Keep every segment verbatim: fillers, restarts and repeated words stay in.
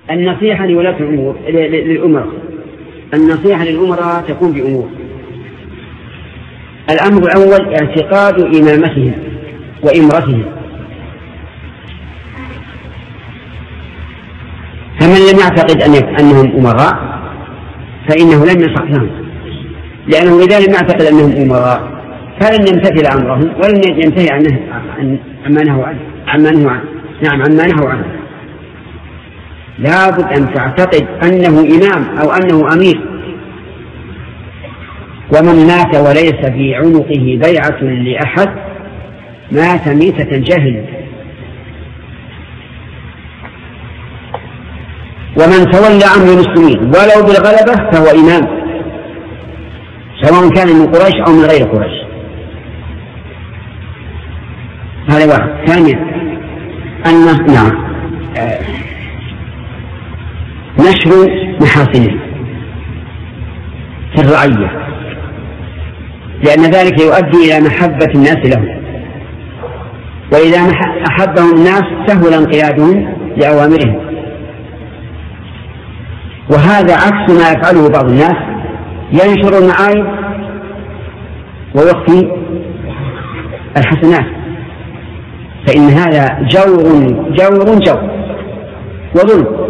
النصيحة لولاة الأمور للأمراء النصيحة للأمراء تكون بأمور. الأمر الأول اعتقاد إمامتهم وإمرتهم، فمن لم يعتقد أنهم أمراء فإنه لم يصح لهم، لأنه إذا لم يعتقد أنهم أمراء فلن يمتثل أمرهم ولن ينتهي عما نهوا عنه عما نهوا عنه نعم عما نهوا عنه. لابد أن تعتقد أنه إمام أو أنه أمير. ومن مات وليس في عنقه بيعة لأحد مات ميتة جاهل. ومن تولى أمر المسلمين ولو بالغلبة فهو إمام، سواء كان من قريش أو من غير قريش. هذا واحد. ثانيا أن نعم آه نشر محاسنه في الرعية، لأن ذلك يؤدي إلى محبة الناس له، وإذا أحبهم الناس سهل انقيادهم لأوامرهم. وهذا عكس ما يفعله بعض الناس، ينشر المعايب ويخفي الحسنات، فإن هذا جور جور جور وظلم.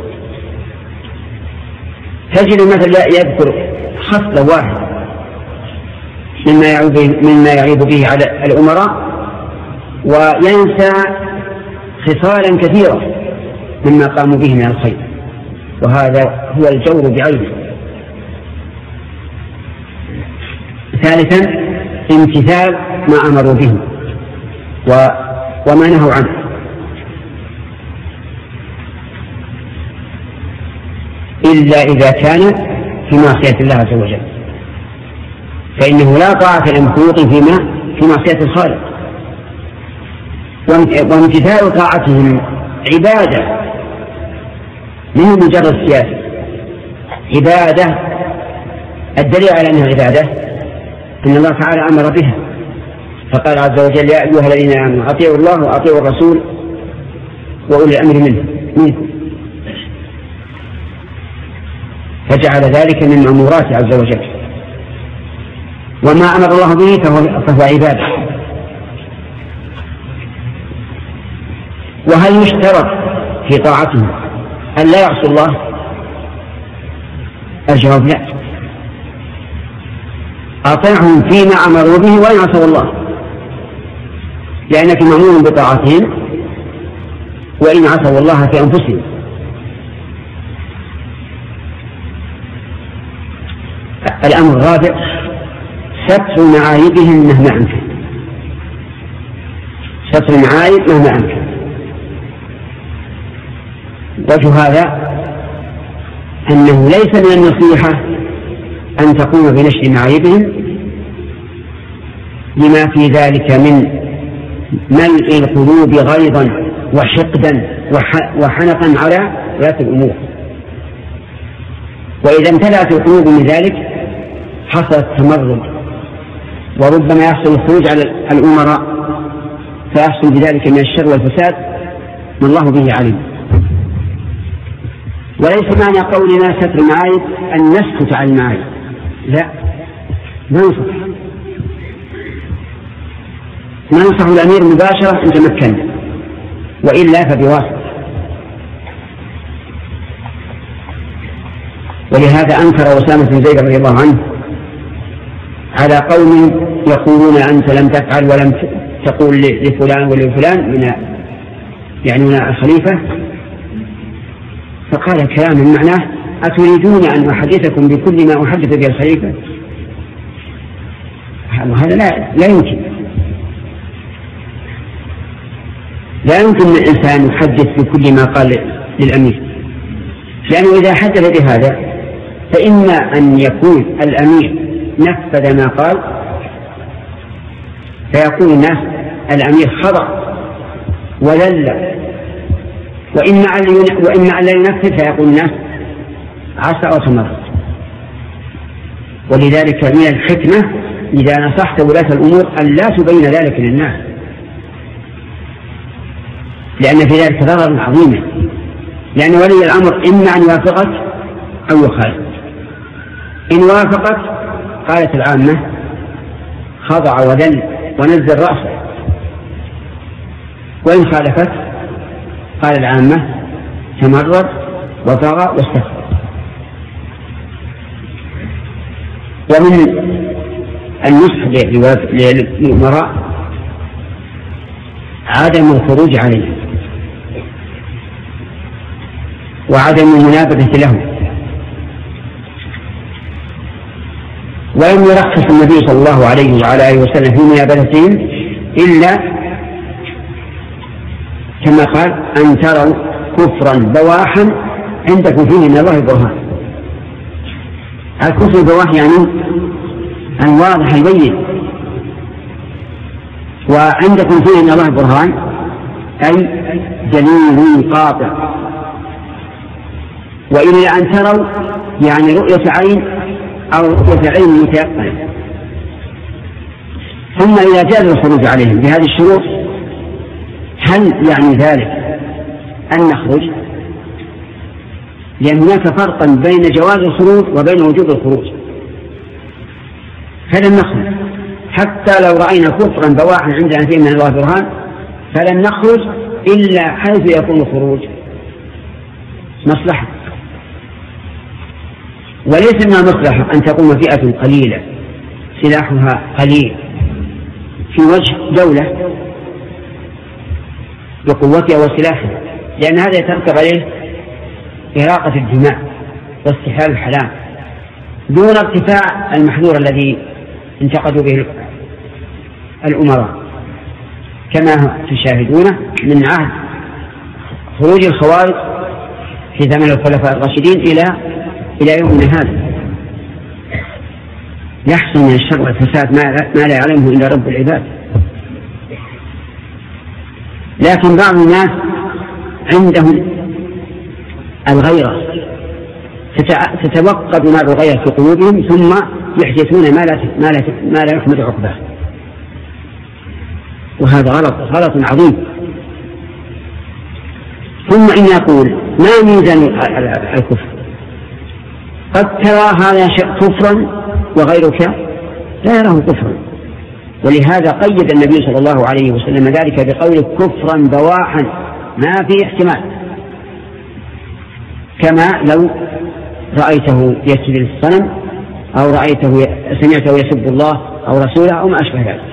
تجد مثلا يذكر خصلة واحدة مما يعيب مما يعيب به على الأمراء وينسى خصالا كثيرة مما قاموا به من الخير، وهذا هو الجور بعينه. ثالثا امتثال ما أمروا به وما نهوا عنه، إلا إذا كان في معصية الله عز وجل، فإنه لا طاعة لمخلوق فيما في معصية الخالق. وامتثال طاعتهم عبادة من مجرد سياسة، عبادة. الدليل على أنها عبادة أن الله تعالى أمر بها، فقال عز وجل: يا أيها الذين آمنوا أطيعوا الله وأطيعوا الرسول وأولي الأمر منه منكم، فجعل ذلك من مأمورات عز وجل. وما أمر الله به فهو, فهو عبادة. وهل يشترط في طاعتهم أن لا يعصوا الله؟ الجواب لا، أطيعهم فيما أمروا به وإن عصوا الله، لأنك مأمور بطاعتهم وإن عصوا الله في أنفسهم. الأمر الرابع ستر معايبهم مهما أمكن، ستر المعايب مهما أمكن. وجه هذا أنه ليس من النصيحة أن تقوم بنشر معايبهم لما في ذلك من ملء القلوب غيظا وحقدا وحنقا على ولاة الأمور. وإذا امتلأت القلوب من ذلك حصل التمرد، وربما يحصل الخروج على الأمراء فيحصل بذلك من الشر والفساد ما الله به عليم. وليس معنى قولنا ستر المعايب أن نسكت عن المعايب، لا، ما نصح ما نصح الأمير مباشرة إن تمكن، وإلا فبواسطة. ولهذا أنكر أسامة بن زيد رضي الله عنه على قوم يقولون أنت لم تفعل ولم تقول لفلان ولفلان من يعنون الخليفة، فقال كلام معناه: أتريدون أن أحدثكم بكل ما أحدث به الخليفة؟ وهذا لا, لا يمكن لا يمكن أن الإنسان يحدث بكل ما قال للأمير، لأنه إذا حدث بهذا فإما أن يكون الأمير نفذ ما قال فيقول الناس الأمير خضع وذل، وإما أن لا ينفذ فيقول الناس عسى وتمرد. ولذلك من الحكمة إذا نصحت ولاة الأمور أن لا تبين ذلك للناس، لأن في ذلك ضرر عظيم. لأن ولي الأمر إما أن يوافقك أو يخالف. إن وافقت قالت العامة خضع وذل ونزل رأسه، وإن خالفت قال العامة تمرد وطغى واستكبر. ومن النصح للأمراء عدم الخروج عليه وعدم المنابذة لهم. ولم يرخص النبي صلى الله عليه وعلى آله وسلم في منابذتهم إلا كما قال أن تروا كفرا بواحا عندكم فيه من الله برهان. الكفر البواح يعني الواضح البين، وعندكم فيه من الله برهان أي دليل قاطع. وإلا أن تروا يعني رؤية عين أو رؤية عين متيقنة. ثم إذا جاز الخروج عليهم بهذه الشروط هل يعني ذلك أن نخرج؟ لأن هناك فرقا بين جواز الخروج وبين وجوب الخروج، فلن نخرج حتى لو رأينا كفرا بواحا عندنا فيه من الله برهان، فلن نخرج إلا حيث يكون الخروج مصلحة. وليس من المصلحة أن تقوم فئة قليلة سلاحها قليل في وجه دولة بقوتها وسلاحها، لأن هذا يترتب عليه إراقة الدماء واستحلال الحلال دون ارتفاع المحذور الذي انتقدوا به الأمراء، كما تشاهدونه من عهد خروج الخوارج في زمن الخلفاء الراشدين إلى إلى يومنا هذا. يحصل من الشر والفساد ما لا يعلمه إلا رب العباد. لكن بعض الناس عندهم الغيرة تتوقد نار الغيرة في قلوبهم ثم يحدثون ما لا ما لا ما لا يحمد عقباه، وهذا غلط غلط عظيم. ثم إن يقول ما ميزان الكفر؟ قد ترى هذا كفرا وغيرك لا يراه كفرا، ولهذا قيد النبي صلى الله عليه وسلم ذلك بقول كفرا بواحا ما فيه احتمال، كما لو رأيته يسجد للصنم أو رأيته سمعته يسب الله أو رسوله أو ما أشبه ذلك.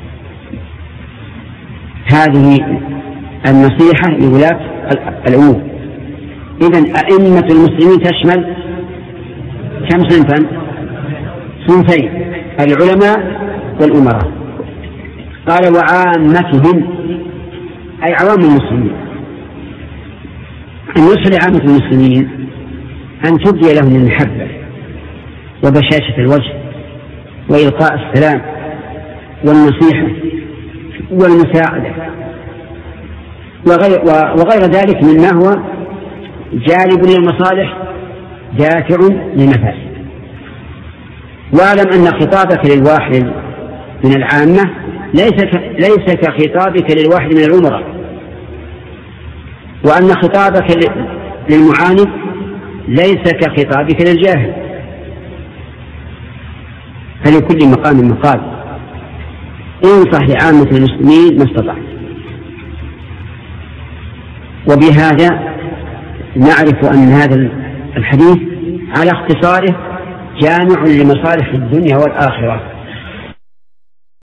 هذه النصيحة لولاة الأمور. إذن أئمة المسلمين تشمل كم صنفا؟ صنفين: العلماء والأمراء. قال وعامتهم أي عوام المسلمين. النصح لعامة المسلمين أن تبدي لهم المحبة وبشاشة الوجه وإلقاء السلام والنصيحة والمساعدة وغير, وغير ذلك مما هو جالب للمصالح دافع للمفاسد. واعلم أن خطابك للواحد من العامة ليس ليس كخطابك للواحد من الأمراء، وأن خطابك للمعاند ليس كخطابك للجاهل، فلكل مقام مقال. انصح لعامة المسلمين ما استطعت. وبهذا نعرف أن هذا الحديث على اختصاره جامع لمصالح الدنيا والآخرة.